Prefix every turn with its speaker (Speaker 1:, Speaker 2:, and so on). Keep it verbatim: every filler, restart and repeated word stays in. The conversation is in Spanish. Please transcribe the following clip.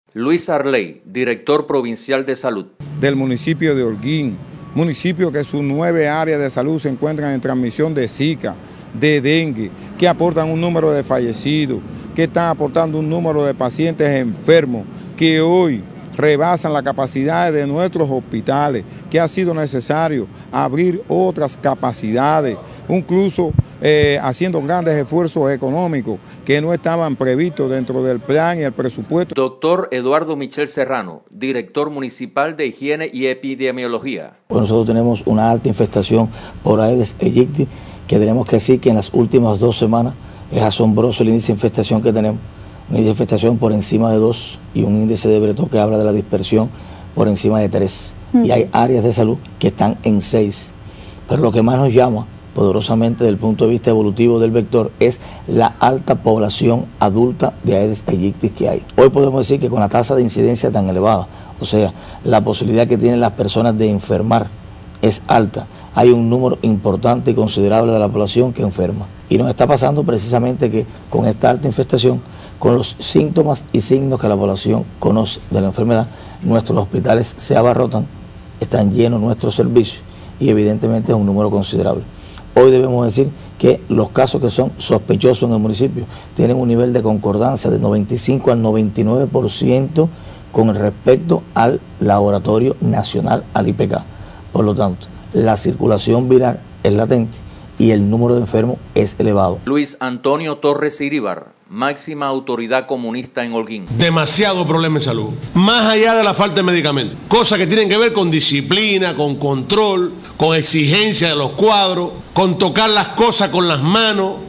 Speaker 1: Luis Arley, director provincial de salud.
Speaker 2: Del municipio de Holguín, municipio que sus nueve áreas de salud se encuentran en transmisión de Zika, de dengue, que aportan un número de fallecidos, que están aportando un número de pacientes enfermos, que hoy rebasan la capacidad de nuestros hospitales, que ha sido necesario abrir otras capacidades, incluso eh, haciendo grandes esfuerzos económicos que no estaban previstos dentro del plan y el presupuesto.
Speaker 1: Doctor Eduardo Michel Serrano, director municipal de Higiene y Epidemiología.
Speaker 3: Bueno, nosotros tenemos una alta infestación por Aedes aegypti, que tenemos que decir que en las últimas dos semanas es asombroso el índice de infestación que tenemos. Un índice de infestación por encima de dos y un índice de Breton que habla de la dispersión por encima de tres. Mm. Y hay áreas de salud que están en seis. Pero lo que más nos llama poderosamente desde el punto de vista evolutivo del vector es la alta población adulta de Aedes aegypti que hay. Hoy podemos decir que con la tasa de incidencia tan elevada, o sea, la posibilidad que tienen las personas de enfermar es alta. Hay un número importante y considerable de la población que enferma. Y nos está pasando precisamente que con esta alta infestación, con los síntomas y signos que la población conoce de la enfermedad, nuestros hospitales se abarrotan, están llenos nuestros servicios y evidentemente es un número considerable. Hoy debemos decir que los casos que son sospechosos en el municipio tienen un nivel de concordancia de noventa y cinco al noventa y nueve por ciento con respecto al laboratorio nacional, al I P K. Por lo tanto, la circulación viral es latente y el número de enfermos es elevado.
Speaker 1: Luis Antonio Torres Iríbar, máxima autoridad comunista en Holguín.
Speaker 4: Demasiado problema en salud, más allá de la falta de medicamentos, cosas que tienen que ver con disciplina, con control, con exigencia de los cuadros, con tocar las cosas con las manos.